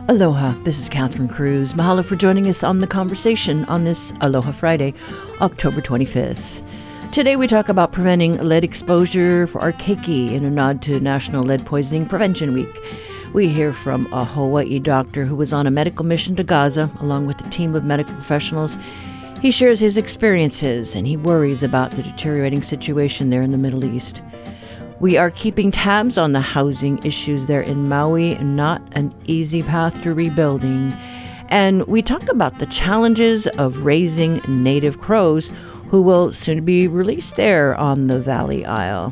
Aloha, this is Catherine Cruz. Mahalo for joining us on The Conversation on this Aloha Friday, October 25th. Today we talk about preventing lead exposure for our keiki in a nod to National Lead Poisoning Prevention Week. We hear from a Hawaii doctor who was on a medical mission to Gaza along with a team of medical professionals. He shares his experiences and he worries about the deteriorating situation there in the Middle East. We are keeping tabs on the housing issues there in Maui, not an easy path to rebuilding. And we talk about the challenges of raising native crows who will soon be released there on the Valley Isle.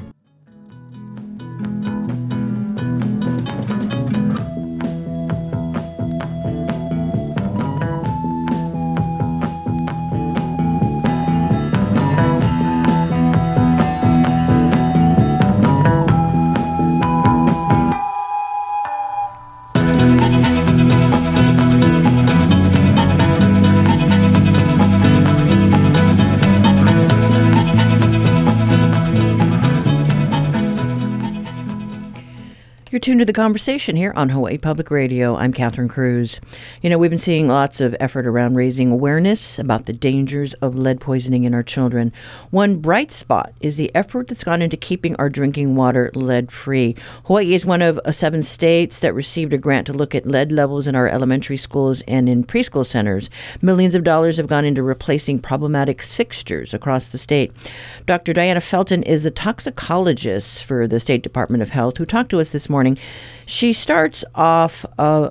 You're tuned to The Conversation here on Hawaii Public Radio. I'm Catherine Cruz. You know, we've been seeing lots of effort around raising awareness about the dangers of lead poisoning in our children. One bright spot is the effort that's gone into keeping our drinking water lead-free. Hawaii is one of 7 states that received a grant to look at lead levels in our elementary schools and in preschool centers. Millions of dollars have gone into replacing problematic fixtures across the state. Dr. Diana Felton is a toxicologist for the State Department of Health who talked to us this morning. She starts off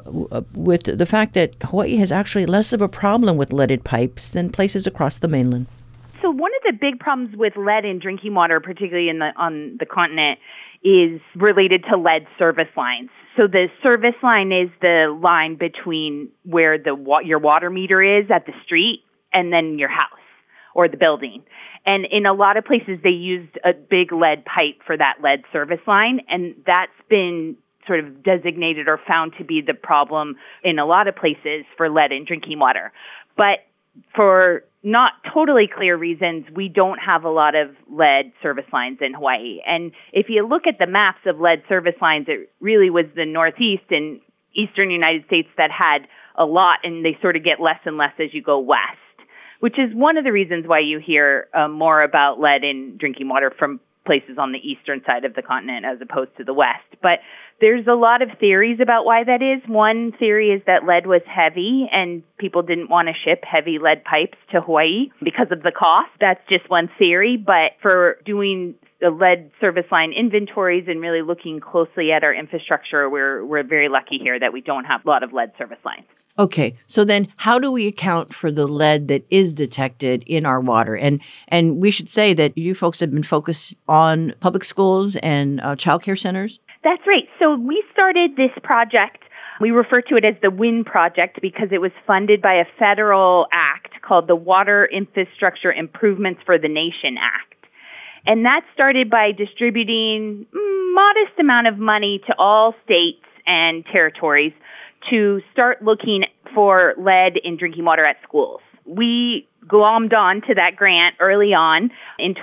with the fact that Hawaii has actually less of a problem with leaded pipes than places across the mainland. So one of the big problems with lead in drinking water, particularly on the continent, is related to lead service lines. So the service line is the line between where your water meter is at the street and then your house or the building. And in a lot of places, they used a big lead pipe for that lead service line, and that's been sort of designated or found to be the problem in a lot of places for lead in drinking water. But for not totally clear reasons, we don't have a lot of lead service lines in Hawaii. And if you look at the maps of lead service lines, it really was the Northeast and Eastern United States that had a lot, and they sort of get less and less as you go west, which is one of the reasons why you hear more about lead in drinking water from places on the eastern side of the continent as opposed to the west. But there's a lot of theories about why that is. One theory is that lead was heavy and people didn't want to ship heavy lead pipes to Hawaii because of the cost. That's just one theory. But for doing the lead service line inventories and really looking closely at our infrastructure, we're very lucky here that we don't have a lot of lead service lines. Okay, so then how do we account for the lead that is detected in our water? And we should say that you folks have been focused on public schools and child care centers? That's right. So we started this project. We refer to it as the WIN project because it was funded by a federal act called the Water Infrastructure Improvements for the Nation Act. And that started by distributing modest amount of money to all states and territories to start looking for lead in drinking water at schools. We glommed on to that grant early on in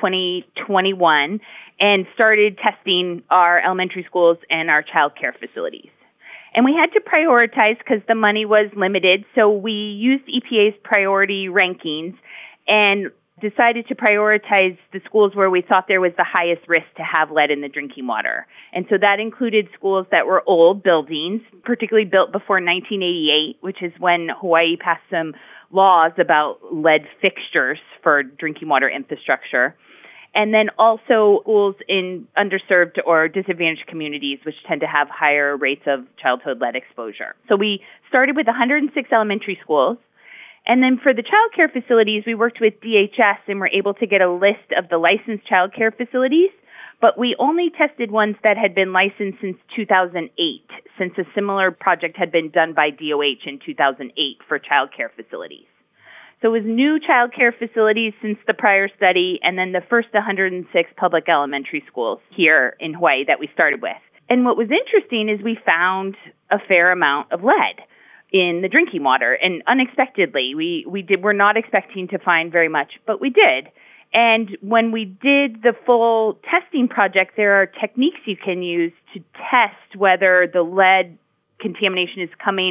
2021 and started testing our elementary schools and our child care facilities. And we had to prioritize because the money was limited, so we used EPA's priority rankings and decided to prioritize the schools where we thought there was the highest risk to have lead in the drinking water. And so that included schools that were old buildings, particularly built before 1988, which is when Hawaii passed some laws about lead fixtures for drinking water infrastructure. And then also schools in underserved or disadvantaged communities, which tend to have higher rates of childhood lead exposure. So we started with 106 elementary schools. And then for the child care facilities, we worked with DHS and were able to get a list of the licensed child care facilities, but we only tested ones that had been licensed since 2008, since a similar project had been done by DOH in 2008 for child care facilities. So it was new child care facilities since the prior study, and then the first 106 public elementary schools here in Hawaii that we started with. And what was interesting is we found a fair amount of lead in the drinking water, and unexpectedly, we're not expecting to find very much, but we did. And when we did the full testing project, there are techniques you can use to test whether the lead contamination is coming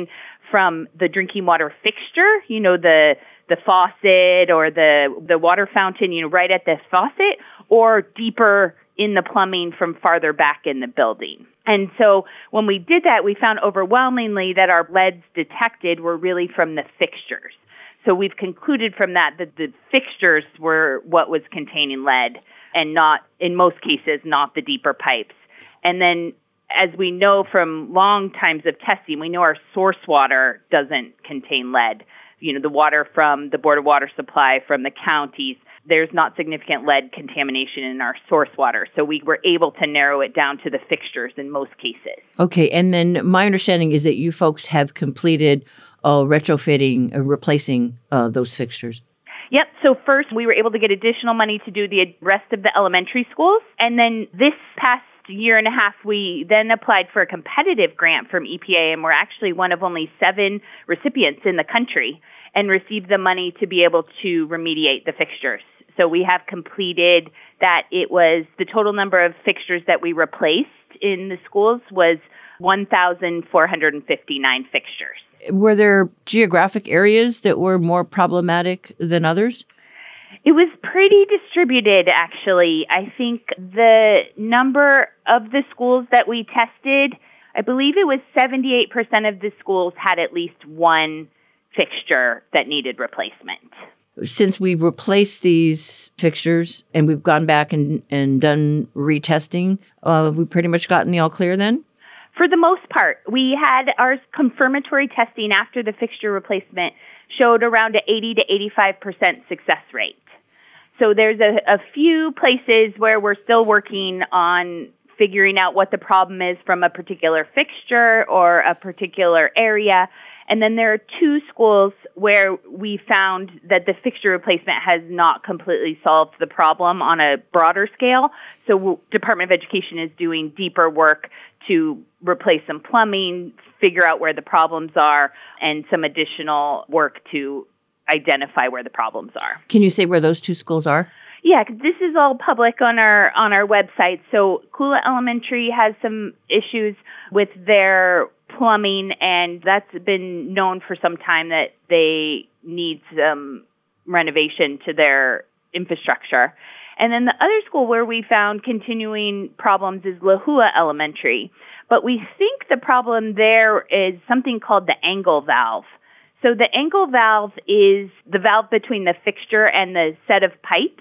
from the drinking water fixture, the faucet or the water fountain, right at the faucet, or deeper in the plumbing from farther back in the building. And so when we did that, we found overwhelmingly that our leads detected were really from the fixtures. So we've concluded from that the fixtures were what was containing lead and not, in most cases, not the deeper pipes. And then as we know from long times of testing, we know our source water doesn't contain lead. The water from the Board of Water Supply, from the counties, there's not significant lead contamination in our source water. So we were able to narrow it down to the fixtures in most cases. Okay. And then my understanding is that you folks have completed retrofitting, replacing those fixtures. Yep. So first, we were able to get additional money to do the rest of the elementary schools. And then this past year and a half, we then applied for a competitive grant from EPA, and we're actually one of only 7 recipients in the country and received the money to be able to remediate the fixtures. So we have completed that. It was the total number of fixtures that we replaced in the schools was 1,459 fixtures. Were there geographic areas that were more problematic than others? It was pretty distributed, actually. I think the number of the schools that we tested, I believe it was 78% of the schools had at least one fixture that needed replacement. Since we've replaced these fixtures and we've gone back and done retesting, have we pretty much gotten the all clear then? For the most part, we had our confirmatory testing after the fixture replacement showed around an 80 to 85% success rate. So there's a few places where we're still working on figuring out what the problem is from a particular fixture or a particular area. And then there are 2 schools where we found that the fixture replacement has not completely solved the problem on a broader scale. So Department of Education is doing deeper work to replace some plumbing, figure out where the problems are, and some additional work to identify where the problems are. Can you say where those 2 schools are? Yeah, 'cause this is all public on our website. So Kula Elementary has some issues with their plumbing, and that's been known for some time that they need some renovation to their infrastructure. And then the other school where we found continuing problems is Lehua Elementary. But we think the problem there is something called the angle valve. So the angle valve is the valve between the fixture and the set of pipes.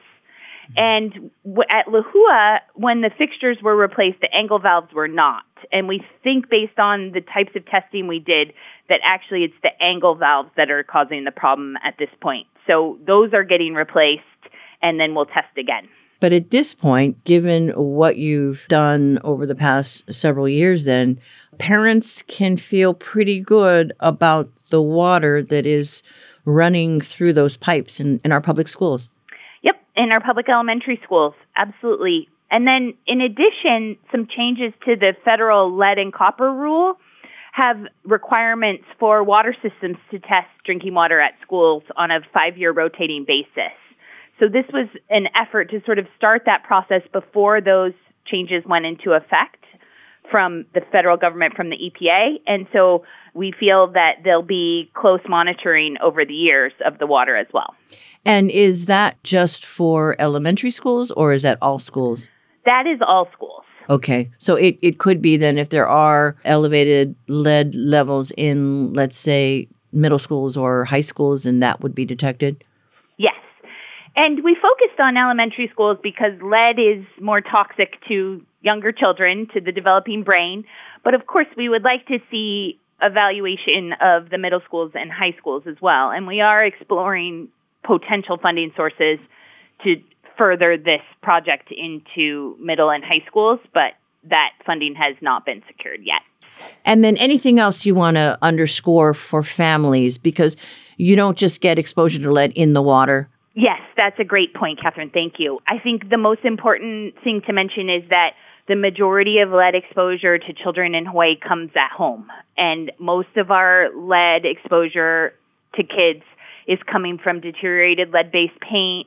And at Lehua, when the fixtures were replaced, the angle valves were not. And we think based on the types of testing we did that actually it's the angle valves that are causing the problem at this point. So those are getting replaced, and then we'll test again. But at this point, given what you've done over the past several years, then parents can feel pretty good about the water that is running through those pipes in our public schools. Yep, in our public elementary schools, absolutely. And then in addition, some changes to the federal lead and copper rule have requirements for water systems to test drinking water at schools on a 5-year rotating basis. So this was an effort to sort of start that process before those changes went into effect from the federal government, from the EPA. And so we feel that there'll be close monitoring over the years of the water as well. And is that just for elementary schools, or is that all schools? That is all schools. Okay. So it could be then if there are elevated lead levels in, let's say, middle schools or high schools, and that would be detected? Yes. And we focused on elementary schools because lead is more toxic to younger children, to the developing brain. But of course, we would like to see evaluation of the middle schools and high schools as well. And we are exploring potential funding sources to further this project into middle and high schools, but that funding has not been secured yet. And then anything else you want to underscore for families, because you don't just get exposure to lead in the water. Yes, that's a great point, Catherine. Thank you. I think the most important thing to mention is that the majority of lead exposure to children in Hawaii comes at home. And most of our lead exposure to kids is coming from deteriorated lead-based paint,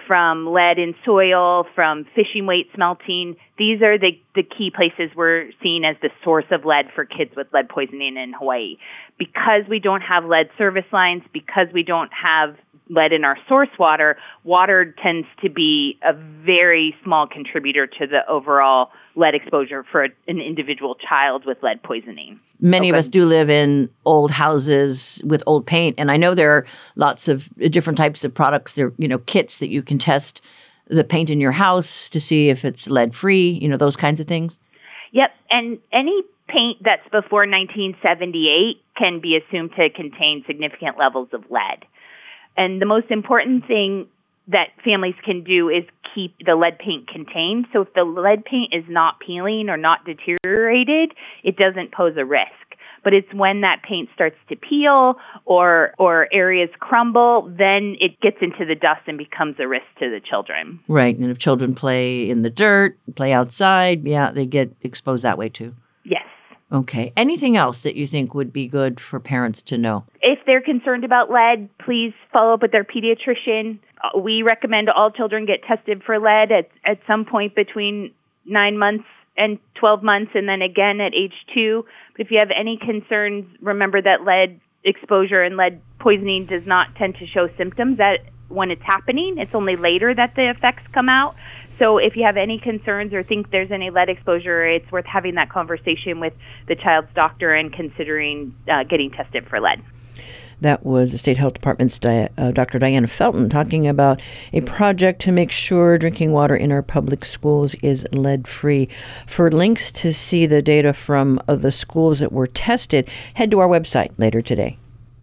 from lead in soil, from fishing weights melting. These are the key places we're seeing as the source of lead for kids with lead poisoning in Hawaii. Because we don't have lead service lines, because we don't have lead in our source water, water tends to be a very small contributor to the overall lead exposure for an individual child with lead poisoning. Many of us do live in old houses with old paint, and I know there are lots of different types of products. There, kits that you can test the paint in your house to see if it's lead-free, those kinds of things. Yep, and any paint that's before 1978 can be assumed to contain significant levels of lead. And the most important thing that families can do is keep the lead paint contained. So if the lead paint is not peeling or not deteriorated, it doesn't pose a risk. But it's when that paint starts to peel or areas crumble, then it gets into the dust and becomes a risk to the children. Right. And if children play in the dirt, play outside, they get exposed that way too. Yes. Okay. Anything else that you think would be good for parents to know? If they're concerned about lead, please follow up with their pediatrician. We recommend all children get tested for lead at some point between 9 months and 12 months, and then again at age 2. But if you have any concerns, remember that lead exposure and lead poisoning does not tend to show symptoms that when it's happening. It's only later that the effects come out. So if you have any concerns or think there's any lead exposure, it's worth having that conversation with the child's doctor and considering getting tested for lead. That was the State Health Department's Dr. Diana Felton talking about a project to make sure drinking water in our public schools is lead-free. For links to see the data from the schools that were tested, head to our website later today.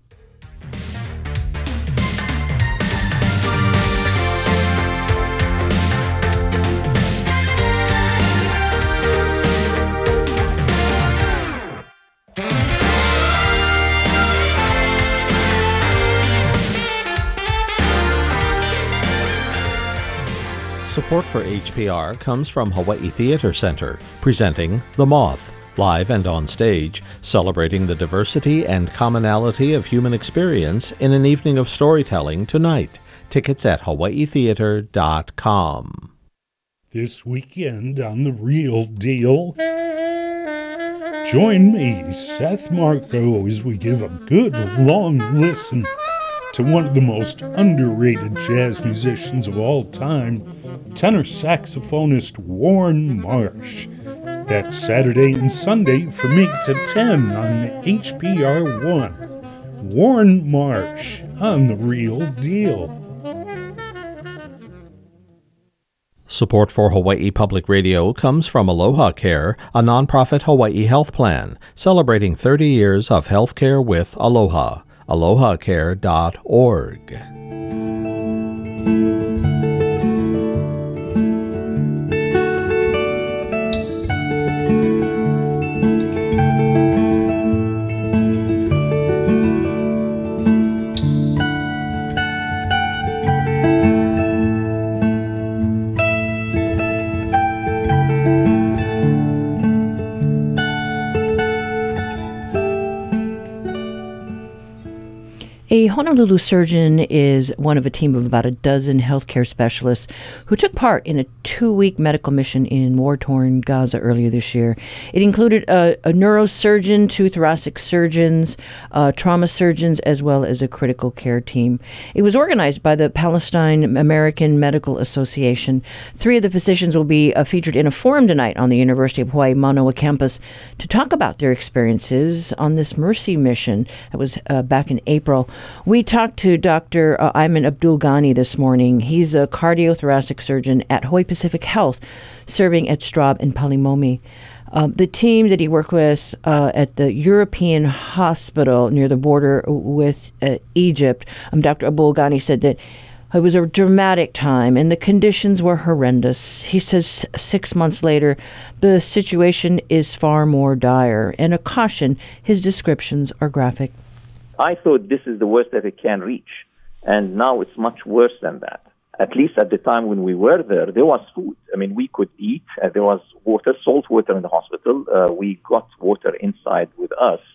Support for HPR comes from Hawaii Theater Center, presenting The Moth, live and on stage, celebrating the diversity and commonality of human experience in an evening of storytelling tonight. Tickets at hawaiitheater.com. This weekend on The Real Deal, join me, Seth Marco, as we give a good long listen to one of the most underrated jazz musicians of all time, tenor saxophonist Warren Marsh. That's Saturday and Sunday from 8 to 10 on HPR 1. Warren Marsh on The Real Deal. Support for Hawaii Public Radio comes from Aloha Care, a nonprofit Hawaii health plan, celebrating 30 years of health care with Aloha. AlohaCare.org. A Honolulu surgeon is one of a team of about a dozen healthcare specialists who took part in a 2-week medical mission in war-torn Gaza earlier this year. It included a neurosurgeon, 2 thoracic surgeons, trauma surgeons, as well as a critical care team. It was organized by the Palestine American Medical Association. 3 of the physicians will be featured in a forum tonight on the University of Hawaii Manoa campus to talk about their experiences on this mercy mission that was back in April. We talked to Dr. Ayman Abdul Ghani this morning. He's a cardiothoracic surgeon at Hawaii Pacific Health, serving at Straub and Palimomi. The team that he worked with at the European Hospital near the border with Egypt, Dr. Abdul Ghani said that it was a dramatic time and the conditions were horrendous. He says 6 months later, the situation is far more dire, and a caution, his descriptions are graphic. I thought this is the worst that it can reach, and now it's much worse than that. At least at the time when we were there was food. I mean, we could eat. There was water, salt water in the hospital. We got water inside with us.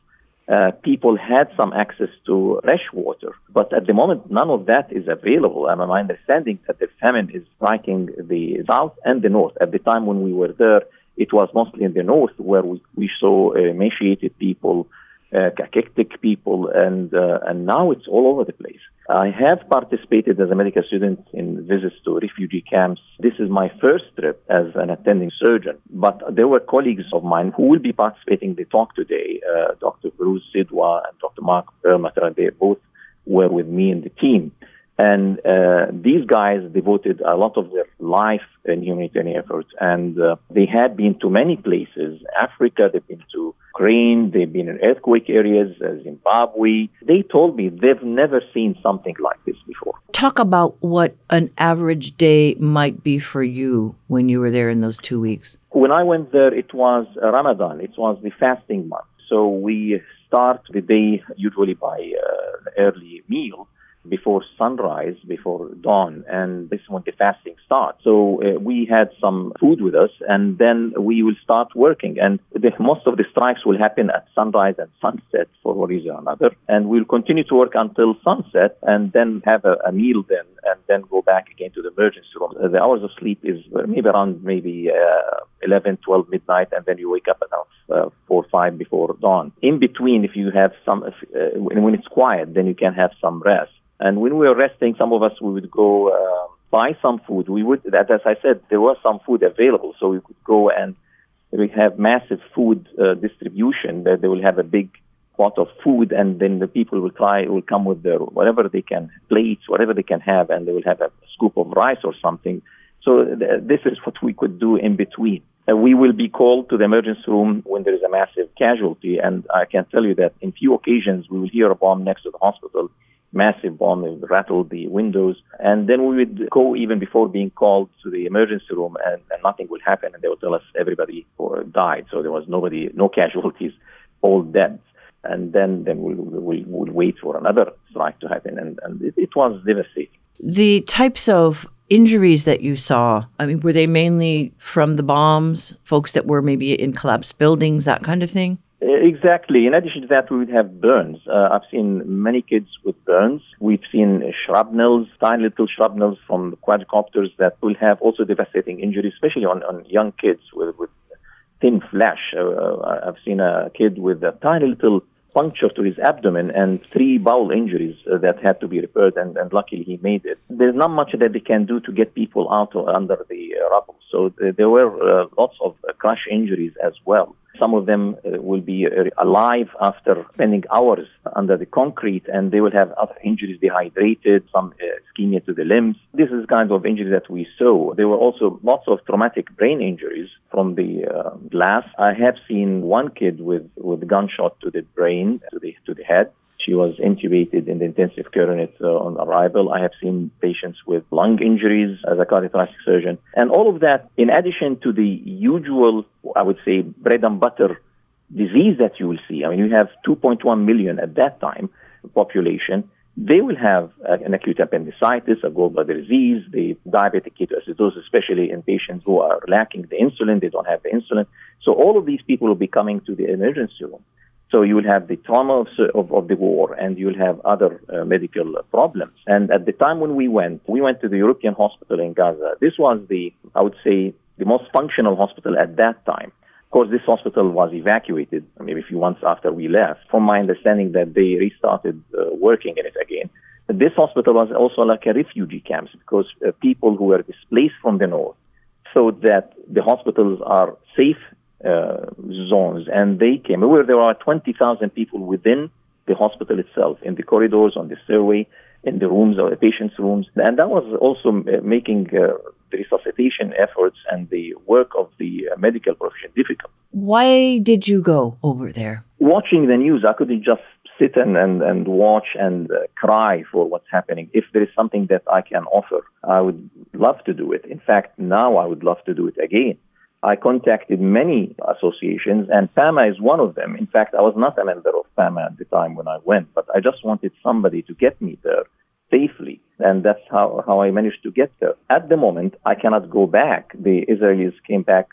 people had some access to fresh water. But at the moment, none of that is available. And my understanding that the famine is striking the south and the north. At the time when we were there, it was mostly in the north where we saw emaciated people, cachectic people, and now it's all over the place. I have participated as a medical student in visits to refugee camps. This is my first trip as an attending surgeon, but there were colleagues of mine who will be participating in the talk today, Dr. Bruce Sidwa and Dr. Mark Perlmutter. They both were with me in the team. And these guys devoted a lot of their life in humanitarian efforts, and they had been to many places. Africa, they've been to Ukraine, they've been in earthquake areas, Zimbabwe. They told me they've never seen something like this before. Talk about what an average day might be for you when you were there in those 2 weeks. When I went there, it was Ramadan. It was the fasting month. So we start the day usually by early meal, before sunrise, before dawn, and this is when the fasting starts. So we had some food with us, and then we will start working. And most of the strikes will happen at sunrise and sunset for one reason or another. And we'll continue to work until sunset, and then have a meal then, and then go back again to the emergency room. The hours of sleep is maybe around 11, 12 midnight, and then you wake up at 4 or 5 before dawn. In between, if you have when it's quiet, then you can have some rest. And when we were resting, some of us, we would go buy some food. As I said, there was some food available, so we could go and we have massive food distribution. That they will have a big pot of food, and then the people will come with their whatever they can, plates, whatever they can have, and they will have a scoop of rice or something. So this is what we could do in between. We will be called to the emergency room when there is a massive casualty, and I can tell you that in few occasions we will hear a bomb next to the hospital. Massive bomb, it rattled the windows, and then we would go even before being called to the emergency room, and nothing would happen, and they would tell us everybody died, so there was nobody, no casualties, all dead. And then we'll wait for another strike to happen, and it was devastating. The types of injuries that you saw, I mean, were they mainly from the bombs, folks that were maybe in collapsed buildings, that kind of thing? Exactly. In addition to that, we would have burns. I've seen many kids with burns. We've seen shrapnels, tiny little shrapnels from the quadricopters that will have also devastating injuries, especially on young kids with thin flesh. I've seen a kid with a tiny little puncture to his abdomen and 3 bowel injuries that had to be repaired, and luckily he made it. There's not much that they can do to get people out under the rubble. So there were lots of crush injuries as well. Some of them will be alive after spending hours under the concrete, and they will have other injuries, dehydrated, some ischemia to the limbs. This is kind of injuries that we saw. There were also lots of traumatic brain injuries from the blast. I have seen one kid with gunshot to the brain, to the head. She was intubated in the intensive care unit on arrival. I have seen patients with lung injuries as a cardiothoracic surgeon. And all of that, in addition to the usual, I would say, bread and butter disease that you will see. I mean, you have 2.1 million at that time population. They will have an acute appendicitis, a gallbladder disease, the diabetic ketoacidosis, especially in patients who are lacking the insulin. They don't have the insulin. So all of these people will be coming to the emergency room. So you will have the trauma of the war, and you will have other medical problems. And at the time when we went to the European hospital in Gaza. This was I would say, the most functional hospital at that time. Of course, this hospital was evacuated maybe a few months after we left. From my understanding that they restarted working in it again. But this hospital was also like a refugee camp, because people who were displaced from the north thought that the hospitals are safe zones, and they came. There are 20,000 people within the hospital itself, in the corridors, on the stairway, in the rooms, or the patients' rooms, and that was also making the resuscitation efforts and the work of the medical profession difficult. Why did you go over there? Watching the news, I couldn't just sit and watch and cry for what's happening. If there is something that I can offer, I would love to do it. In fact, now I would love to do it again. I contacted many associations, and PAMA is one of them. In fact, I was not a member of PAMA at the time when I went, but I just wanted somebody to get me there safely. And that's how I managed to get there. At the moment, I cannot go back. The Israelis came back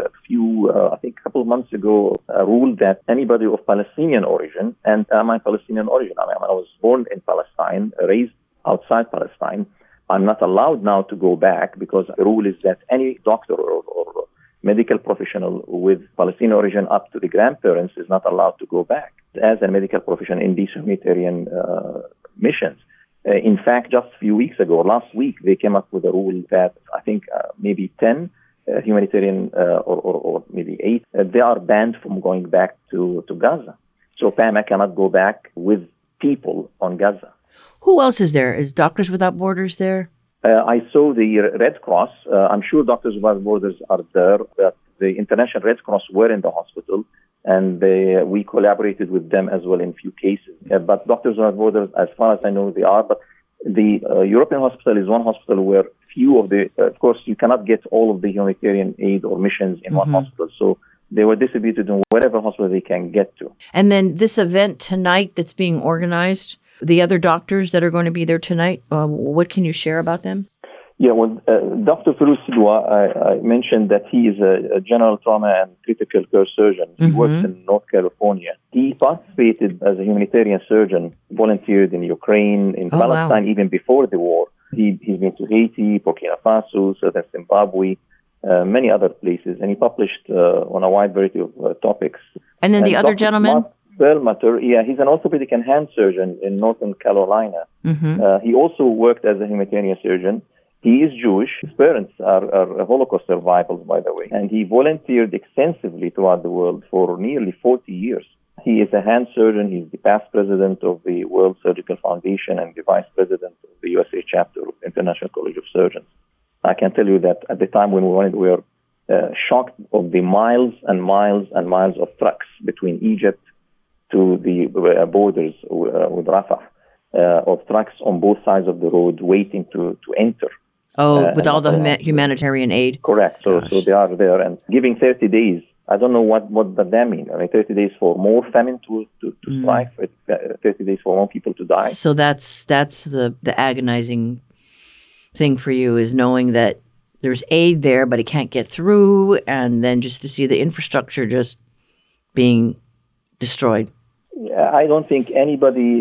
I think a couple of months ago, ruled that anybody of Palestinian origin, and I'm Palestinian origin. I was born in Palestine, raised outside Palestine. I'm not allowed now to go back because the rule is that any doctor or medical professional with Palestinian origin up to the grandparents is not allowed to go back as a medical professional in these humanitarian missions. In fact, just a few weeks ago, last week, they came up with a rule that I think maybe 10 humanitarian or maybe 8, they are banned from going back to Gaza. So PAMA cannot go back with people on Gaza. Who else is there? Is Doctors Without Borders there? I saw the Red Cross. I'm sure Doctors Without Borders are there, but the International Red Cross were in the hospital, and we collaborated with them as well in a few cases. But Doctors Without Borders, as far as I know, they are. But the European hospital is one hospital where few of of course, you cannot get all of the humanitarian aid or missions in one hospital. So they were distributed in whatever hospital they can get to. And then this event tonight that's being organized, the other doctors that are going to be there tonight, what can you share about them? Yeah, well, Dr. Ferouz Sidwa, I mentioned that he is a general trauma and critical care surgeon. He works in North California. He participated as a humanitarian surgeon, volunteered in Ukraine, in Palestine, even before the war. He's been to Haiti, Burkina Faso, Southern Zimbabwe, many other places, and he published on a wide variety of topics. And then the other gentleman? Perlmutter, he's an orthopedic and hand surgeon in Northern Carolina. He also worked as a humanitarian surgeon. He is Jewish. His parents are Holocaust survivors, by the way. And he volunteered extensively throughout the world for nearly 40 years. He is a hand surgeon. He's the past president of the World Surgical Foundation and the vice president of the USA chapter of the International College of Surgeons. I can tell you that at the time when we went, we were shocked of the miles and miles and miles of trucks between Egypt to the borders with Rafah, of trucks on both sides of the road waiting to enter. With all the humanitarian aid. Correct. So they are there and giving 30 days. I don't know what does that mean. I mean, 30 days for more famine to strike, 30 days for more people to die. So that's the agonizing thing for you, is knowing that there's aid there, but it can't get through, and then just to see the infrastructure just being destroyed. I don't think anybody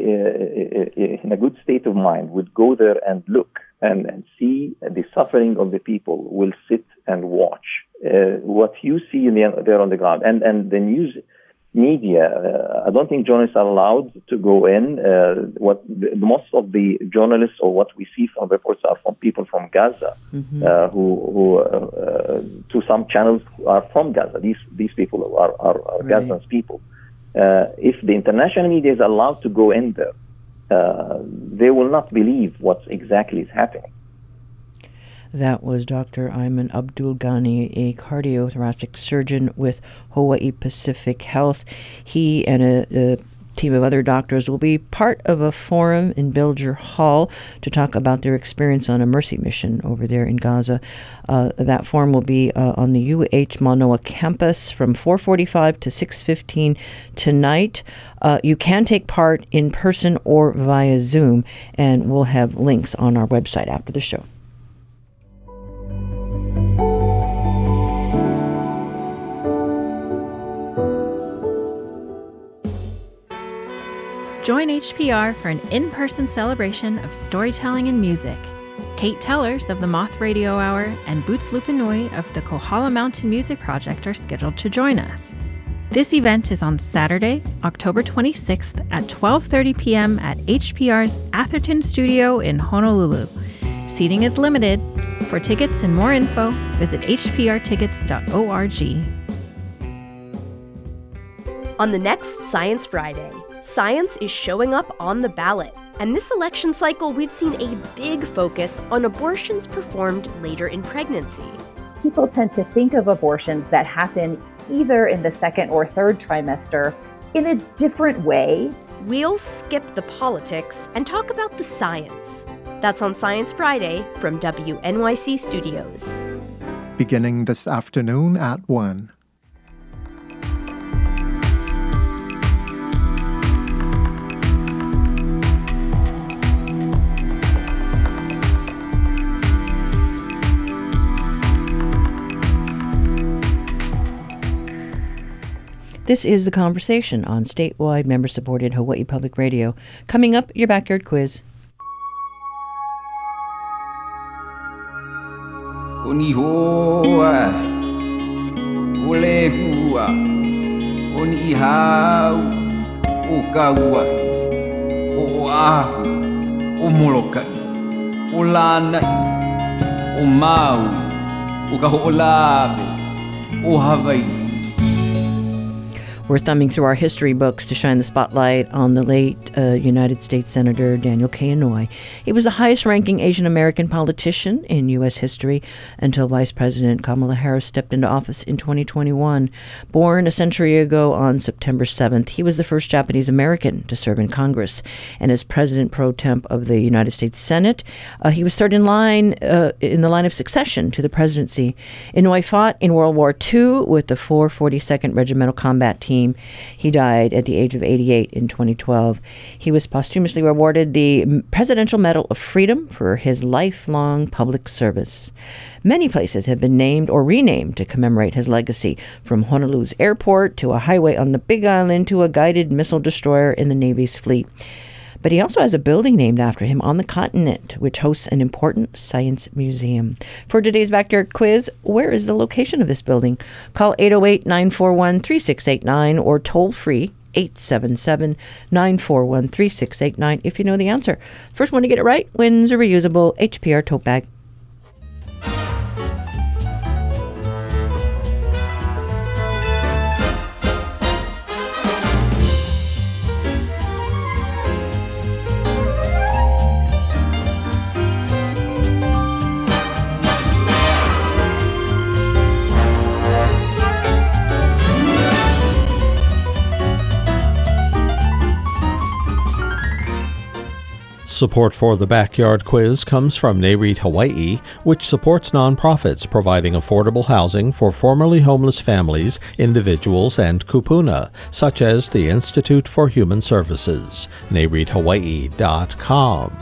in a good state of mind would go there and look and see the suffering of the people, will sit and watch what you see there on the ground. And the news media, I don't think journalists are allowed to go in. Most of the journalists, or what we see from reports, are from people from Gaza, who to some channels are from Gaza. These people are right. Gazans people. If the international media is allowed to go in there, they will not believe what exactly is happening. That was Dr. Ayman Abdul Ghani, a cardiothoracic surgeon with Hawaii Pacific Health. He and a team of other doctors will be part of a forum in Bilger Hall to talk about their experience on a mercy mission over there in Gaza. That forum will be on the UH Manoa campus from 4:45 to 6:15 tonight. You can take part in person or via Zoom, and we'll have links on our website after the show. Join HPR for an in-person celebration of storytelling and music. Kate Tellers of the Moth Radio Hour and Boots Lupinui of the Kohala Mountain Music Project are scheduled to join us. This event is on Saturday, October 26th at 12:30 p.m. at HPR's Atherton Studio in Honolulu. Seating is limited. For tickets and more info, visit hprtickets.org. On the next Science Friday, science is showing up on the ballot. And this election cycle, we've seen a big focus on abortions performed later in pregnancy. People tend to think of abortions that happen either in the second or third trimester in a different way. We'll skip the politics and talk about the science. That's on Science Friday from WNYC Studios. Beginning this afternoon at 1. This is The Conversation on statewide member-supported Hawaii Public Radio. Coming up, your backyard quiz. Unihoa, olehua, unihau, ukaua, oahu, umolokai, ulanai, umau, ukahoolabe, uhawaii. We're thumbing through our history books to shine the spotlight on the late United States Senator Daniel K. Inouye. He was the highest-ranking Asian American politician in U.S. history until Vice President Kamala Harris stepped into office in 2021. Born a century ago on September 7th, he was the first Japanese American to serve in Congress. And as President pro temp of the United States Senate, he was third in the line of succession to the presidency. Inouye fought in World War II with the 442nd Regimental Combat Team. He died at the age of 88 in 2012. He was posthumously awarded the Presidential Medal of Freedom for his lifelong public service. Many places have been named or renamed to commemorate his legacy, from Honolulu's airport to a highway on the Big Island to a guided missile destroyer in the Navy's fleet. But he also has a building named after him on the continent, which hosts an important science museum. For today's Backyard Quiz, where is the location of this building? Call 808-941-3689 or toll free 877-941-3689 if you know the answer. First one to get it right wins a reusable HPR tote bag. Support for the Backyard Quiz comes from NAREIT Hawaii, which supports nonprofits providing affordable housing for formerly homeless families, individuals, and kupuna, such as the Institute for Human Services. NAREITHawaii.com.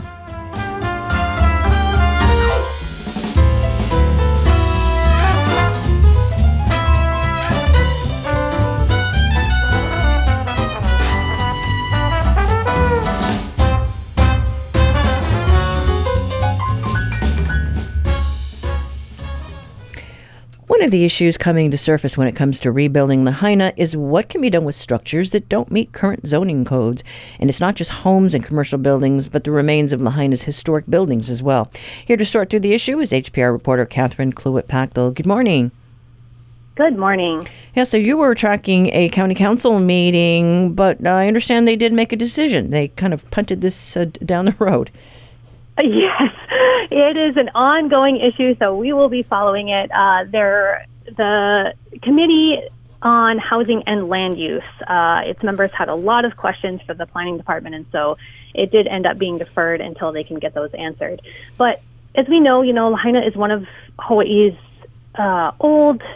One of the issues coming to surface when it comes to rebuilding Lahaina is what can be done with structures that don't meet current zoning codes. And it's not just homes and commercial buildings, but the remains of Lahaina's historic buildings as well. Here to sort through the issue is HPR reporter Catherine Cluett-Pactel. Good morning. Good morning. Yeah, so you were tracking a county council meeting, but I understand they did make a decision. They kind of punted this down the road. Yes, it is an ongoing issue, so we will be following it. The Committee on Housing and Land Use, its members had a lot of questions for the Planning Department, and so it did end up being deferred until they can get those answered. But as we know, Lahaina is one of Hawaii's old,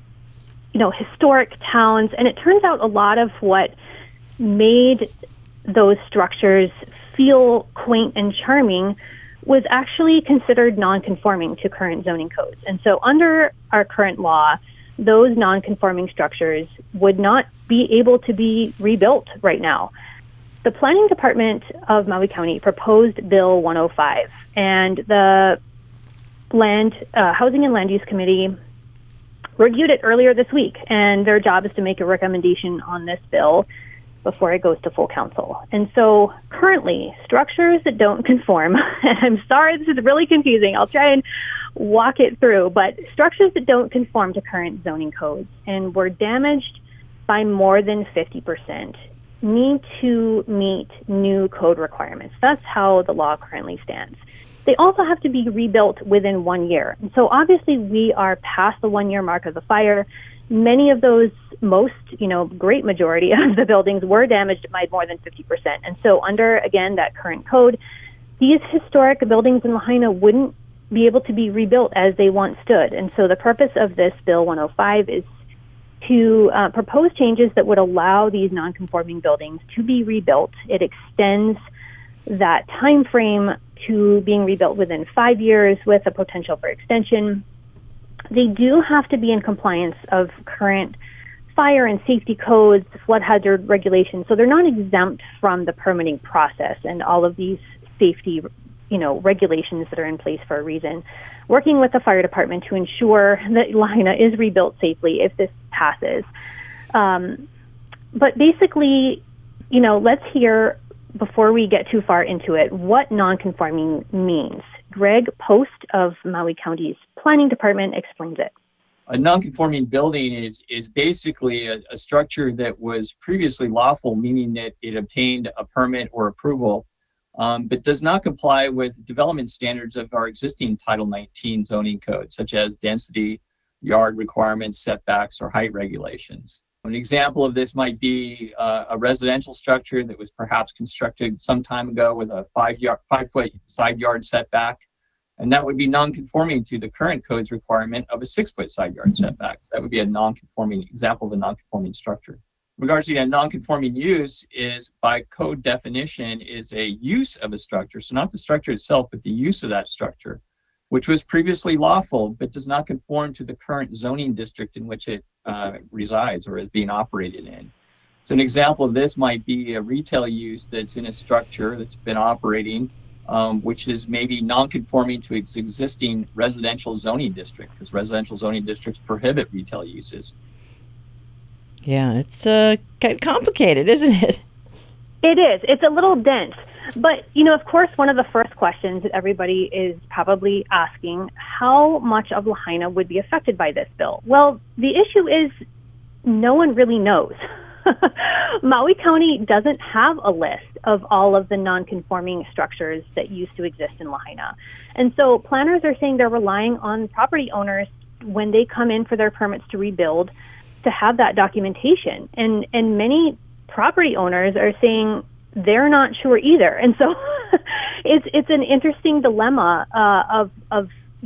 historic towns, and it turns out a lot of what made those structures feel quaint and charming was actually considered non-conforming to current zoning codes. And so under our current law, those non-conforming structures would not be able to be rebuilt right now. The Planning Department of Maui County proposed Bill 105, and the Housing and Land Use Committee reviewed it earlier this week, and their job is to make a recommendation on this bill before it goes to full council. And so currently, structures that don't conform, and I'm sorry this is really confusing, I'll try and walk it through, but structures that don't conform to current zoning codes and were damaged by more than 50% need to meet new code requirements. That's how the law currently stands. They also have to be rebuilt within 1 year. And so obviously we are past the 1 year mark of the fire. Many of those, great majority of the buildings were damaged by more than 50%. And so under, again, that current code, these historic buildings in Lahaina wouldn't be able to be rebuilt as they once stood. And so the purpose of this Bill 105 is to propose changes that would allow these non-conforming buildings to be rebuilt. It extends that time frame to being rebuilt within 5 years with a potential for extension. They do have to be in compliance of current fire and safety codes, flood hazard regulations. So they're not exempt from the permitting process and all of these safety, regulations that are in place for a reason. Working with the fire department to ensure that Lahaina is rebuilt safely if this passes. But basically, let's hear, before we get too far into it, what nonconforming means. Greg Post of Maui County's Planning Department explains it. A nonconforming building is basically a structure that was previously lawful, meaning that it obtained a permit or approval, but does not comply with development standards of our existing Title 19 zoning code, such as density, yard requirements, setbacks, or height regulations. An example of this might be a residential structure that was perhaps constructed some time ago with a 5-foot side yard setback, and that would be non-conforming to the current code's requirement of a 6-foot side yard setback. So that would be a non-conforming example of a non-conforming structure. Regarding a non-conforming use is, by code definition, is a use of a structure. So not the structure itself, but the use of that structure, which was previously lawful, but does not conform to the current zoning district in which it resides or is being operated in. So an example of this might be a retail use that's in a structure that's been operating, which is maybe non-conforming to its existing residential zoning district, because residential zoning districts prohibit retail uses. Yeah, it's kind of complicated, isn't it? It is. It's a little dense. But, of course, one of the first questions that everybody is probably asking, how much of Lahaina would be affected by this bill? Well, the issue is no one really knows. Maui County doesn't have a list of all of the non-conforming structures that used to exist in Lahaina. And so planners are saying they're relying on property owners when they come in for their permits to rebuild to have that documentation. And many property owners are saying they're not sure either. And so it's an interesting dilemma of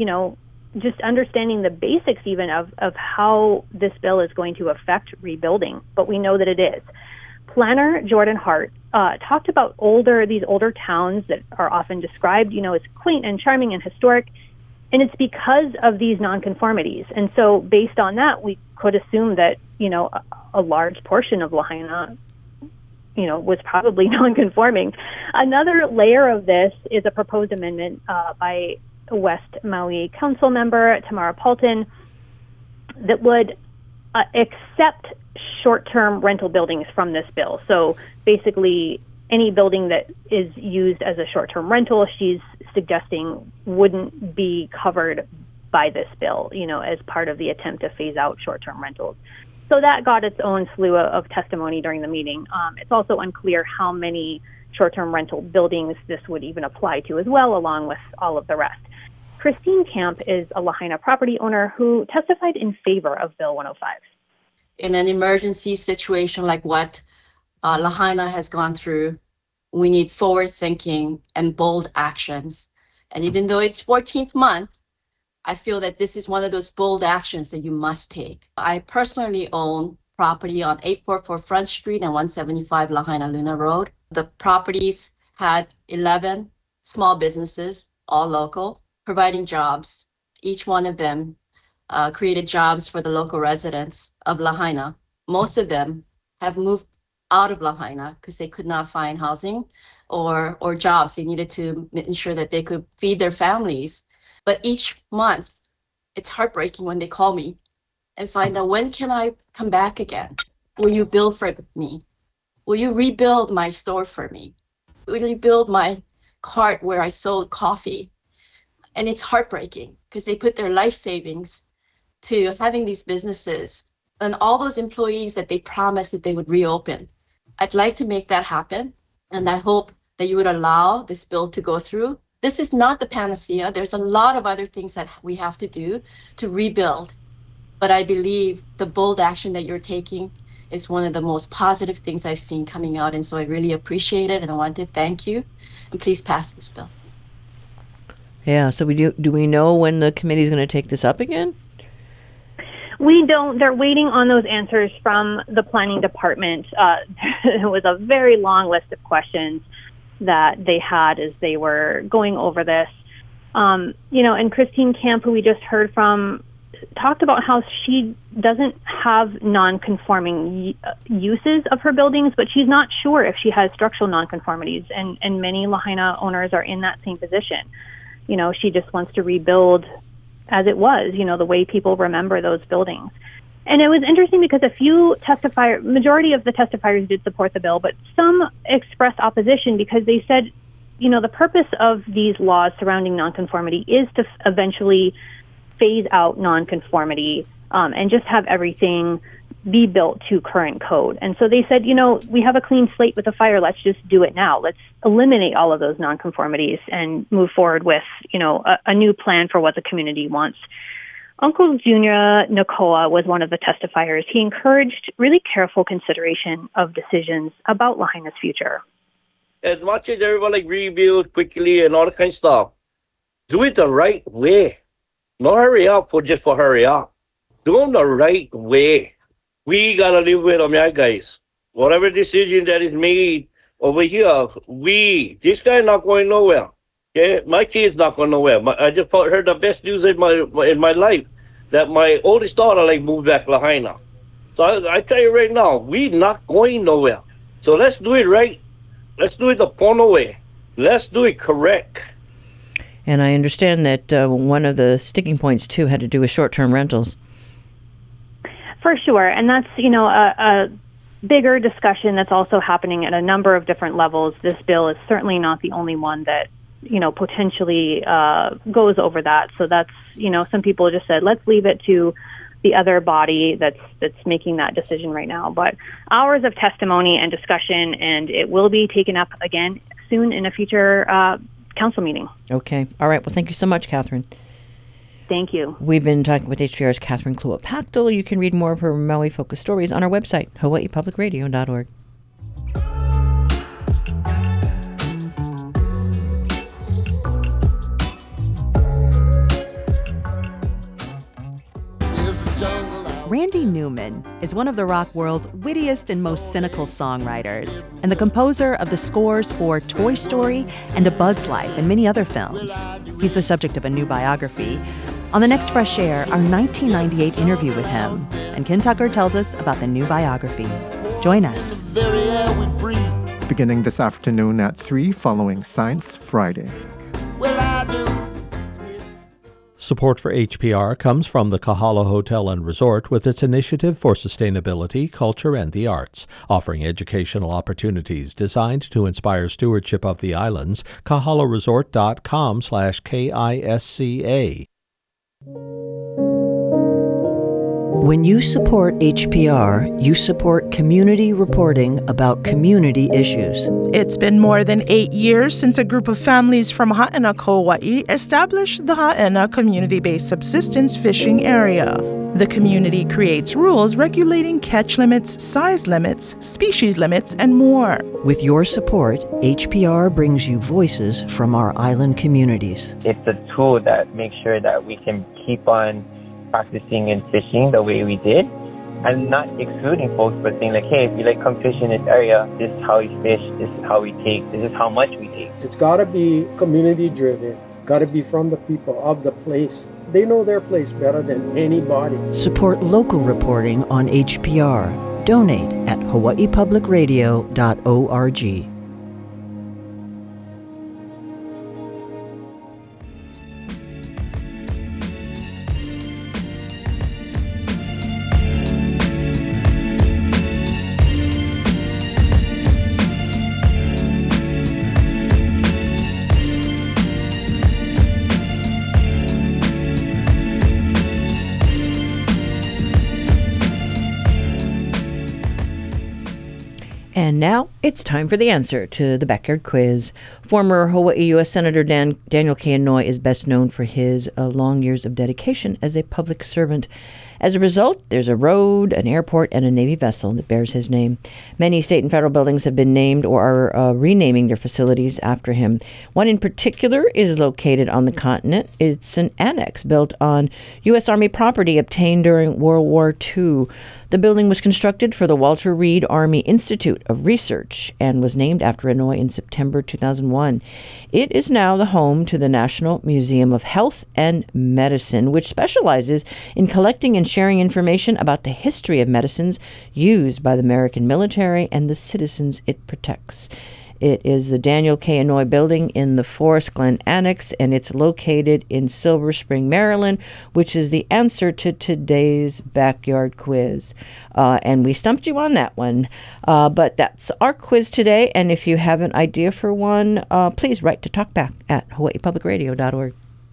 just understanding the basics even of how this bill is going to affect rebuilding. But we know that it is. Planner Jordan Hart talked about these older towns that are often described, as quaint and charming and historic. And it's because of these nonconformities. And so based on that, we could assume that, a large portion of Lahaina, was probably nonconforming. Another layer of this is a proposed amendment by West Maui Council member Tamara Paulton that would accept short-term rental buildings from this bill. So basically, any building that is used as a short-term rental, she's suggesting wouldn't be covered by this bill, as part of the attempt to phase out short-term rentals. So that got its own slew of testimony during the meeting. It's also unclear how many short-term rental buildings this would even apply to as well, along with all of the rest. Christine Camp is a Lahaina property owner who testified in favor of Bill 105. In an emergency situation like what Lahaina has gone through, we need forward thinking and bold actions. And even though it's 14th month, I feel that this is one of those bold actions that you must take. I personally own property on 844 Front Street and 175 Lahaina Luna Road. The properties had 11 small businesses, all local, providing jobs. Each one of them created jobs for the local residents of Lahaina. Most of them have moved out of Lahaina because they could not find housing or jobs. They needed to ensure that they could feed their families. But each month, it's heartbreaking when they call me and find out, when can I come back again? Will you build for me? Will you rebuild my store for me? Will you build my cart where I sold coffee? And it's heartbreaking because they put their life savings to having these businesses and all those employees that they promised that they would reopen. I'd like to make that happen. And I hope that you would allow this bill to go through. This is not the panacea. There's a lot of other things that we have to do to rebuild. But I believe the bold action that you're taking is one of the most positive things I've seen coming out. And so I really appreciate it. And I want to thank you. And please pass this bill. Yeah. So do we know when the committee is going to take this up again? We don't. They're waiting on those answers from the planning department. It was a very long list of questions that they had as they were going over this. And Christine Camp, who we just heard from, talked about how she doesn't have non-conforming uses of her buildings, but she's not sure if she has structural non-conformities, and many Lahaina owners are in that same position. You know, she just wants to rebuild as it was, you know, the way people remember those buildings. And it was interesting because majority of the testifiers did support the bill, but some expressed opposition because they said, you know, the purpose of these laws surrounding nonconformity is to eventually phase out nonconformity and just have everything be built to current code. And so they said, you know, we have a clean slate with the fire. Let's just do it now. Let's eliminate all of those nonconformities and move forward with, you know, a new plan for what the community wants. Uncle Junior Nakoa was one of the testifiers. He encouraged really careful consideration of decisions about Lahaina's future. As much as everyone like rebuild quickly and all that kind of stuff, do it the right way. Not hurry up for hurry up. Do it the right way. We gotta live with them, yeah, guys. Whatever decision that is made over here, this guy not going nowhere. Okay, my kid's not going nowhere. I just heard the best news in my life that my oldest daughter like moved back to Lahaina. So I tell you right now, we not going nowhere. So let's do it right. Let's do it the Pono way. Let's do it correct. And I understand that one of the sticking points too had to do with short-term rentals. For sure, and that's, you know, a bigger discussion that's also happening at a number of different levels. This bill is certainly not the only one that, you know, potentially goes over that. So that's, you know, some people just said, let's leave it to the other body that's making that decision right now. But hours of testimony and discussion, and it will be taken up again soon in a future council meeting. Okay. All right. Well, thank you so much, Catherine. Thank you. We've been talking with HPR's Catherine Klua-Pachtel. You can read more of her Maui-focused stories on our website, hawaiipublicradio.org. Randy Newman is one of the rock world's wittiest and most cynical songwriters, and the composer of the scores for Toy Story and A Bug's Life and many other films. He's the subject of a new biography. On the next Fresh Air, our 1998 interview with him, and Ken Tucker tells us about the new biography. Join us. Beginning this afternoon at 3 following Science Friday. Support for HPR comes from the Kahala Hotel and Resort with its initiative for sustainability, culture, and the arts, offering educational opportunities designed to inspire stewardship of the islands. KahalaResort.com/KISCA. When you support HPR, you support community reporting about community issues. It's been more than 8 years since a group of families from Ha'ena, Kauai established the Ha'ena Community-Based Subsistence Fishing Area. The community creates rules regulating catch limits, size limits, species limits, and more. With your support, HPR brings you voices from our island communities. It's a tool that makes sure that we can keep on practicing and fishing the way we did, and not excluding folks, but saying like, hey, if you like come fish in this area, this is how we fish, this is how we take, this is how much we take. It's got to be community driven, got to be from the people of the place. They know their place better than anybody. Support local reporting on HPR. Donate at hawaiipublicradio.org. And now it's time for the answer to the Backyard Quiz. Former Hawaii U.S. Senator Daniel K. Inouye is best known for his long years of dedication as a public servant. As a result, there's a road, an airport, and a Navy vessel that bears his name. Many state and federal buildings have been named or are renaming their facilities after him. One in particular is located on the continent. It's an annex built on U.S. Army property obtained during World War II. The building was constructed for the Walter Reed Army Institute of Research and was named after Inouye in September 2001. It is now the home to the National Museum of Health and Medicine, which specializes in collecting and sharing information about the history of medicines used by the American military and the citizens it protects. It is the Daniel K. Inouye Building in the Forest Glen Annex, and it's located in Silver Spring, Maryland, which is the answer to today's backyard quiz. And we stumped you on that one. But that's our quiz today, and if you have an idea for one, please write to talkback@hawaiipublicradio.org.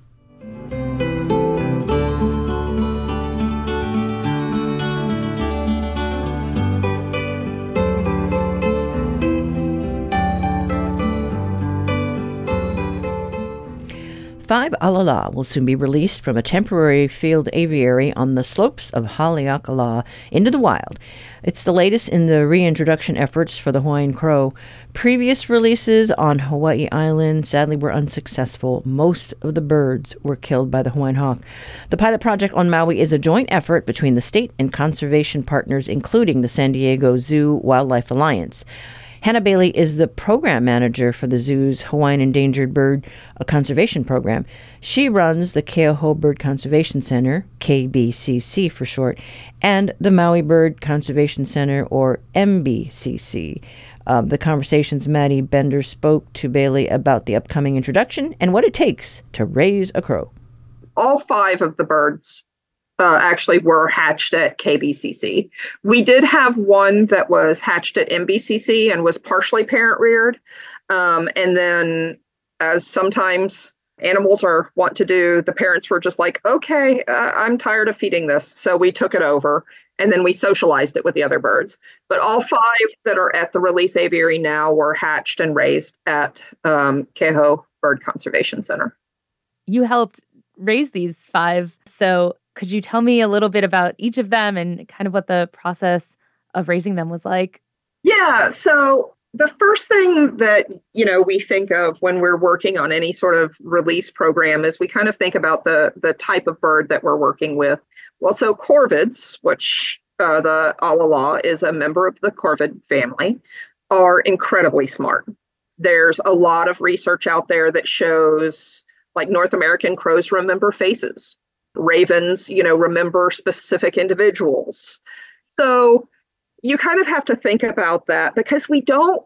Five Alala will soon be released from a temporary field aviary on the slopes of Haleakala into the wild. It's the latest in the reintroduction efforts for the Hawaiian crow. Previous releases on Hawaii Island sadly were unsuccessful. Most of the birds were killed by the Hawaiian hawk. The pilot project on Maui is a joint effort between the state and conservation partners, including the San Diego Zoo Wildlife Alliance. Hannah Bailey is the program manager for the zoo's Hawaiian Endangered Bird Conservation Program. She runs the Keauhou Bird Conservation Center, KBCC for short, and the Maui Bird Conservation Center, or MBCC. The Conversation's Maddie Bender spoke to Bailey about the upcoming introduction and what it takes to raise a crow. All five of the birds actually were hatched at KBCC. We did have one that was hatched at MBCC and was partially parent reared. And then, as sometimes animals want to do, the parents were just like, okay, I'm tired of feeding this. So we took it over and then we socialized it with the other birds. But all five that are at the release aviary now were hatched and raised at Keauhou Bird Conservation Center. You helped raise these five. So could you tell me a little bit about each of them and kind of what the process of raising them was like? Yeah, so the first thing that, we think of when we're working on any sort of release program is we kind of think about the type of bird that we're working with. Well, so corvids, which the alala is a member of the corvid family, are incredibly smart. There's a lot of research out there that shows, like, North American crows remember faces. Ravens, remember specific individuals. So you kind of have to think about that, because we don't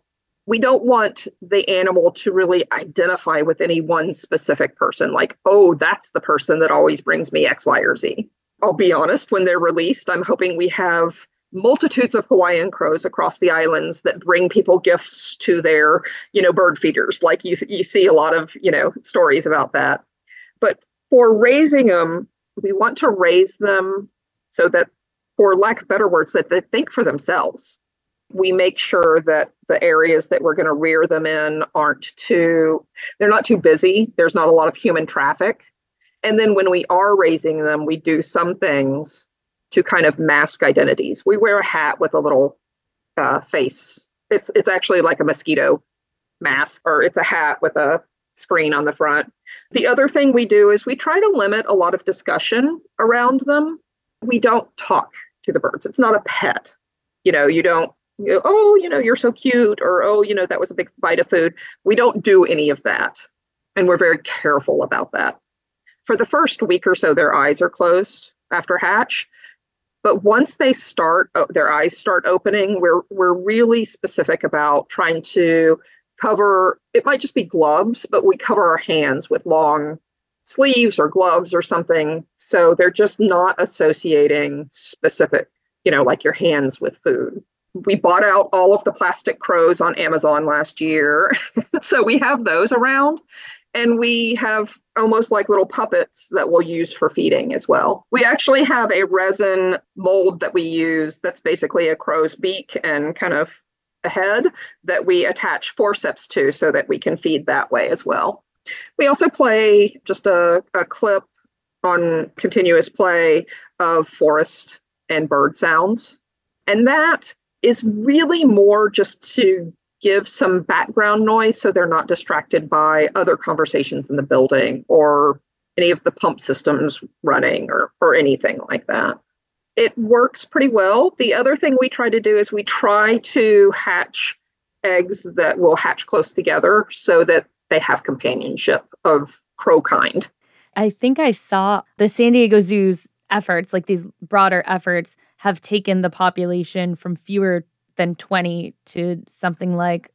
want the animal to really identify with any one specific person, like, oh, that's the person that always brings me X, Y, or Z. I'll be honest, when they're released, I'm hoping we have multitudes of Hawaiian crows across the islands that bring people gifts to their, bird feeders. Like you see a lot of, stories about that. But for raising them, we want to raise them so that, for lack of better words, that they think for themselves. We make sure that the areas that we're going to rear them in they're not too busy. There's not a lot of human traffic. And then when we are raising them, we do some things to kind of mask identities. We wear a hat with a little face. It's actually like a mosquito mask, or it's a hat with a screen on the front. The other thing we do is we try to limit a lot of discussion around them. We don't talk to the birds. It's not a pet. You don't, you're so cute, or, that was a big bite of food. We don't do any of that. And we're very careful about that. For the first week or so, their eyes are closed after hatch. But once they their eyes start opening, we're really specific about trying to cover, it might just be gloves, but we cover our hands with long sleeves or gloves or something. So they're just not associating specific, like your hands with food. We bought out all of the plastic crows on Amazon last year. So we have those around. And we have almost like little puppets that we'll use for feeding as well. We actually have a resin mold that we use that's basically a crow's beak and kind of a head that we attach forceps to so that we can feed that way as well. We also play just a clip on continuous play of forest and bird sounds. And that is really more just to give some background noise so they're not distracted by other conversations in the building or any of the pump systems running or anything like that. It works pretty well. The other thing we try to do is we try to hatch eggs that will hatch close together so that they have companionship of crow kind. I think I saw the San Diego Zoo's efforts, like these broader efforts, have taken the population from fewer than 20 to something like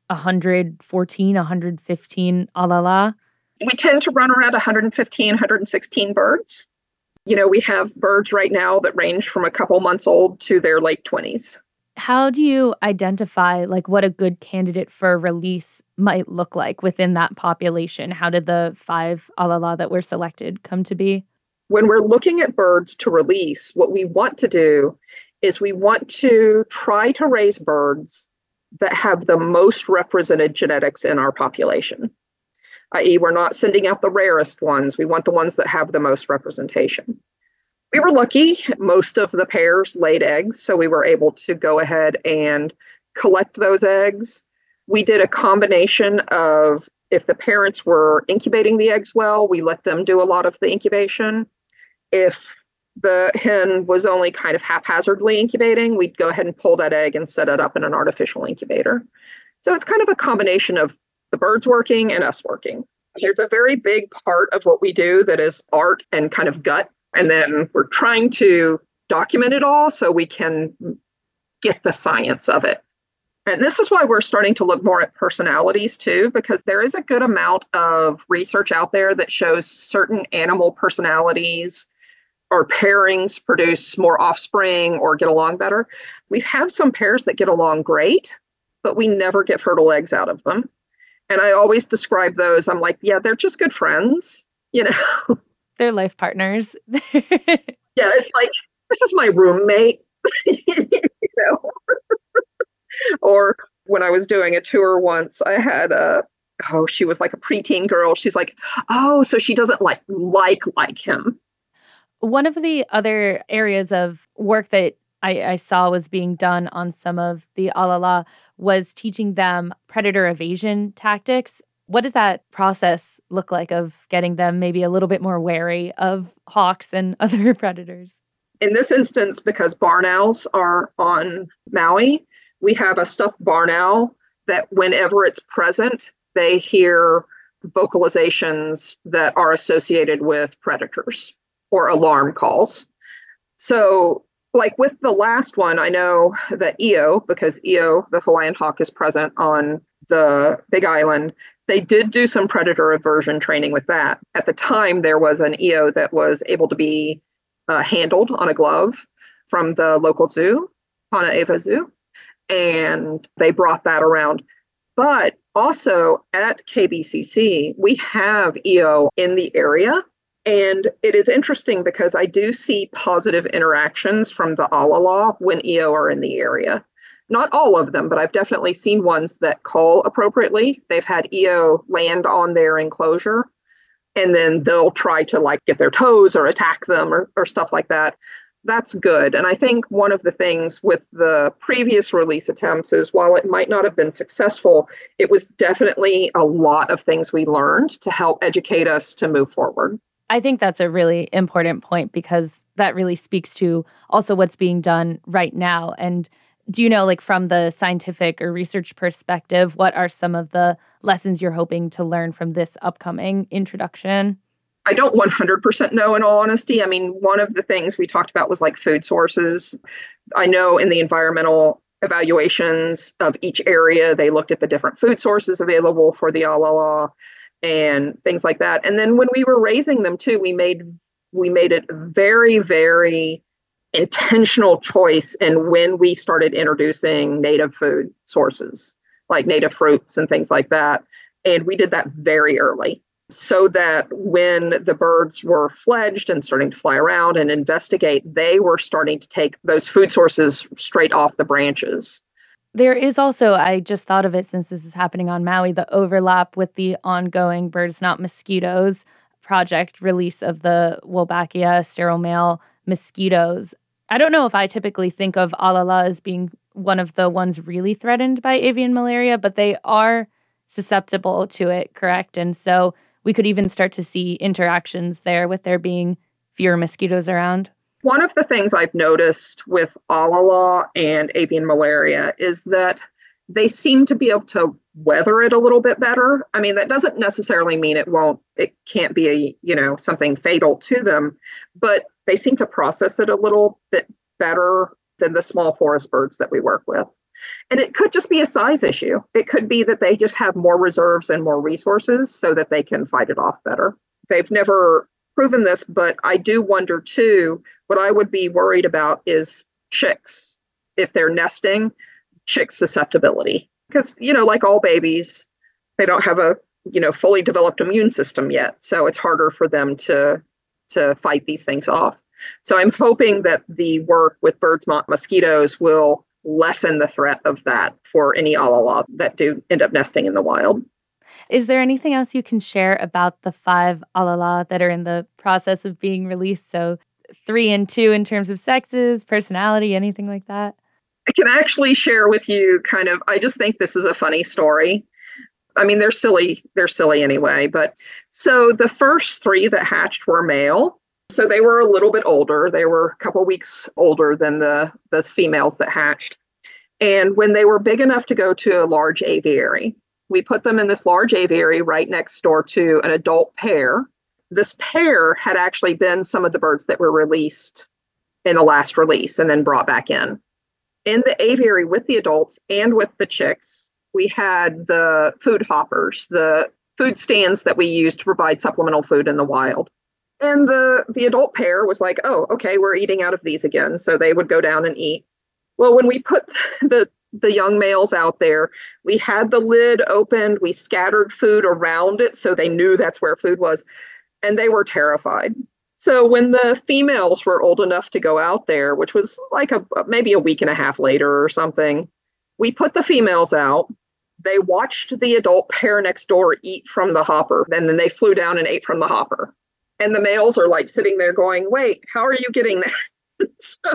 114, 115 alala. We tend to run around 115, 116 birds. You know, we have birds right now that range from a couple months old to their late 20s. How do you identify like what a good candidate for release might look like within that population? How did the 5 alala that were selected come to be? When we're looking at birds to release, what we want to do is we want to try to raise birds that have the most represented genetics in our population, i.e. we're not sending out the rarest ones. We want the ones that have the most representation. We were lucky. Most of the pairs laid eggs, so we were able to go ahead and collect those eggs. We did a combination of, if the parents were incubating the eggs well, we let them do a lot of the incubation. If the hen was only kind of haphazardly incubating, we'd go ahead and pull that egg and set it up in an artificial incubator. So it's kind of a combination of the birds working and us working. There's a very big part of what we do that is art and kind of gut. And then we're trying to document it all so we can get the science of it. And this is why we're starting to look more at personalities too, because there is a good amount of research out there that shows certain animal personalities or pairings produce more offspring or get along better. We have some pairs that get along great, but we never get fertile eggs out of them. And I always describe those, I'm like, yeah, they're just good friends, you know. They're life partners. Yeah, it's like, this is my roommate, you know. Or when I was doing a tour once, I had she was like a preteen girl. She's like, oh, so she doesn't like him. One of the other areas of work that I saw was being done on some of the alala was teaching them predator evasion tactics. What does that process look like of getting them maybe a little bit more wary of hawks and other predators? In this instance, because barn owls are on Maui, we have a stuffed barn owl that whenever it's present, they hear vocalizations that are associated with predators or alarm calls. So like with the last one, I know that Io, because Io, the Hawaiian hawk, is present on the Big Island, they did do some predator aversion training with that. At the time, there was an Io that was able to be handled on a glove from the local zoo, Hanaeva Zoo, and they brought that around. But also at KBCC, we have Io in the area. And it is interesting because I do see positive interactions from the alala when Io are in the area. Not all of them, but I've definitely seen ones that call appropriately. They've had Io land on their enclosure, and then they'll try to like get their toes or attack them or stuff like that. That's good. And I think one of the things with the previous release attempts is while it might not have been successful, it was definitely a lot of things we learned to help educate us to move forward. I think that's a really important point because that really speaks to also what's being done right now. And do you know, like from the scientific or research perspective, what are some of the lessons you're hoping to learn from this upcoming introduction? I don't 100% know, in all honesty. I mean, one of the things we talked about was like food sources. I know in the environmental evaluations of each area, they looked at the different food sources available for the alala and things like that. And then when we were raising them too, we made it very, very intentional choice in when we started introducing native food sources, like native fruits and things like that. And we did that very early so that when the birds were fledged and starting to fly around and investigate, they were starting to take those food sources straight off the branches. There is also, I just thought of it since this is happening on Maui, the overlap with the ongoing Birds Not Mosquitoes project release of the Wolbachia sterile male mosquitoes. I don't know if I typically think of Alala as being one of the ones really threatened by avian malaria, but they are susceptible to it, correct? And so we could even start to see interactions there with there being fewer mosquitoes around. One of the things I've noticed with Alala and avian malaria is that they seem to be able to weather it a little bit better. I mean, that doesn't necessarily mean it can't be something fatal to them, but they seem to process it a little bit better than the small forest birds that we work with. And it could just be a size issue. It could be that they just have more reserves and more resources so that they can fight it off better. They've never proven this, but I do wonder too, what I would be worried about is chicks. If they're nesting, chick susceptibility. Because, like all babies, they don't have a, fully developed immune system yet. So it's harder for them to fight these things off. So I'm hoping that the work with birds, mosquitoes will lessen the threat of that for any Alala that do end up nesting in the wild. Is there anything else you can share about the 5 Alala that are in the process of being released? So 3 and 2 in terms of sexes, personality, anything like that? I can actually share with you I just think this is a funny story. I mean, they're silly anyway. But so the first 3 that hatched were male. So they were a little bit older. They were a couple weeks older than the females that hatched. And when they were big enough to go to a large aviary, we put them in this large aviary right next door to an adult pair. This pair had actually been some of the birds that were released in the last release and then brought back in. In the aviary with the adults and with the chicks, we had the food hoppers, the food stands that we use to provide supplemental food in the wild. And the adult pair was like, oh, okay, we're eating out of these again. So they would go down and eat. Well, when we put the young males out there, we had the lid opened, we scattered food around it so they knew that's where food was, and they were terrified. So when the females were old enough to go out there, which was like maybe a week and a half later or something, we put the females out. They watched the adult pair next door eat from the hopper, and then they flew down and ate from the hopper. And the males are like sitting there going, wait, how are you getting that? So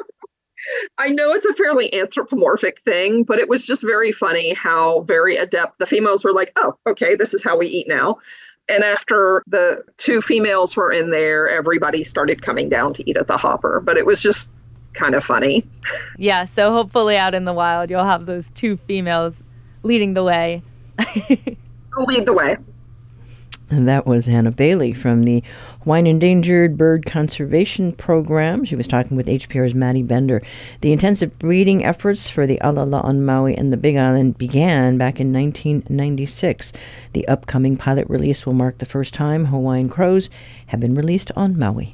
I know it's a fairly anthropomorphic thing, but it was just very funny how very adept the females were like, oh, okay, this is how we eat now. And after the 2 females were in there, everybody started coming down to eat at the hopper. But it was just kind of funny. Yeah, so hopefully out in the wild, you'll have those 2 females leading the way. They'll lead the way. And that was Hannah Bailey from the Hawaiian Endangered Bird Conservation Program. She was talking with HPR's Maddie Bender. The intensive breeding efforts for the Alala on Maui and the Big Island began back in 1996. The upcoming pilot release will mark the first time Hawaiian crows have been released on Maui.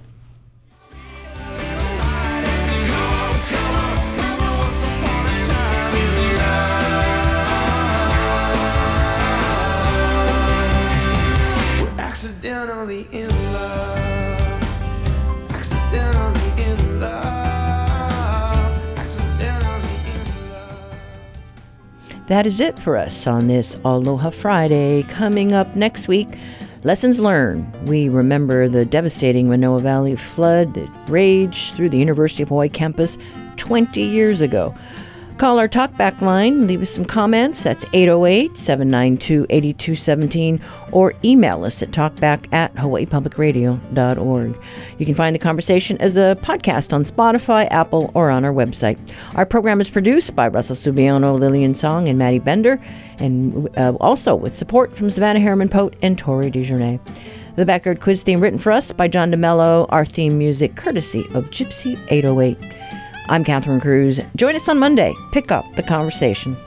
That is it for us on this Aloha Friday. Coming up next week, lessons learned. We remember the devastating Manoa Valley flood that raged through the University of Hawaii campus 20 years ago. Call our talkback line, leave us some comments. That's 808-792-8217, or email us at talkback@hawaiipublicradio.org. You can find the conversation as a podcast on Spotify, Apple, or on our website. Our program is produced by Russell Subiano, Lillian Song, and Maddie Bender, and also with support from Savannah Harriman-Pote and Tori DeJournay. The Backyard Quiz theme written for us by John DeMello. Our theme music courtesy of Gypsy 808. I'm Catherine Cruz. Join us on Monday. Pick up the conversation.